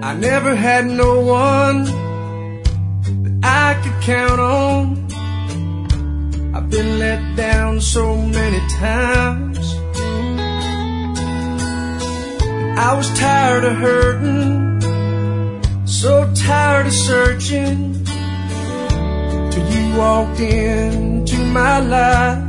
I never had no one that I could count on. I've been let down so many times. I was tired of hurting, so tired of searching, till you walked into my life.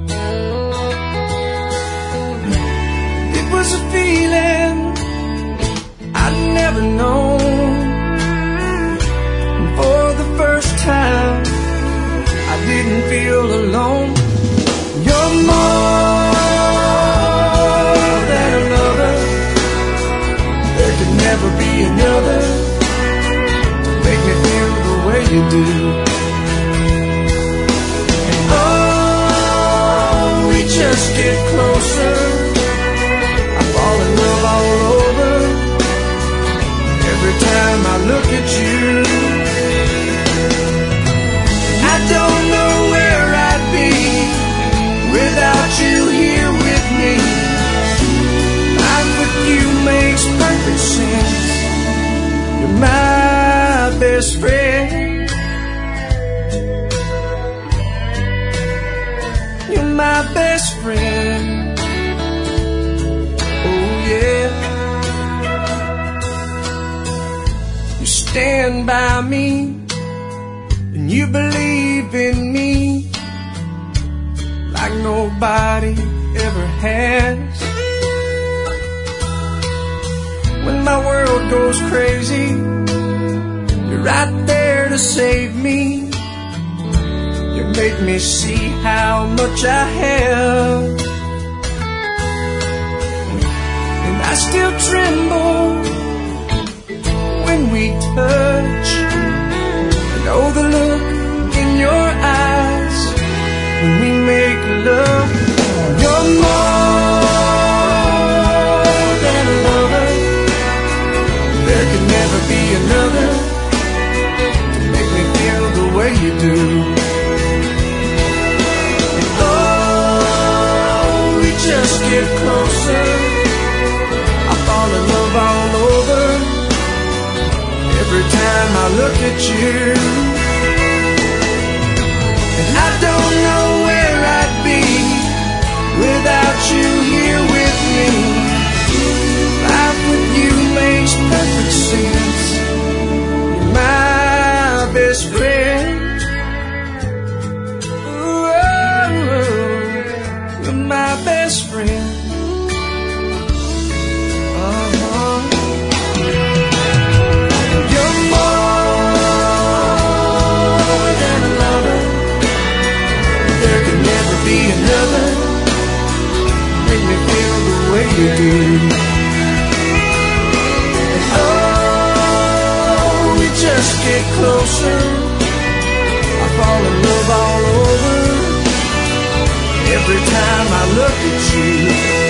It was a feeling I'd never known. And for the first time, I didn't feel alone. You're more than a lover. There could never be another to make me feel the way you do. And oh, we just get closer. I fall in love all over. Every time I look at you, I don't know where I'd be without you here with me. Life with you makes perfect sense. You're my best friend. You're my best friend. Oh yeah. You stand by me and you believe in me like nobody ever has. When my world goes crazy, you're right there to save me. You make me see how much I have, and I still tremble when we touch. And oh, the look in your eyes when we make love. You're more than a lover. There could never be another to make me feel the way you do. And oh, we just get closer. I fall in love all over. Every time I look at you, and I don't know where I'd be without you here with me. Life with you makes perfect sense. You're my best friend. Ooh, you're my best friend. You're more than a lover. There could never be another. Make me feel the way you do. Just get closer. I fall in love all over. Every time I look at you.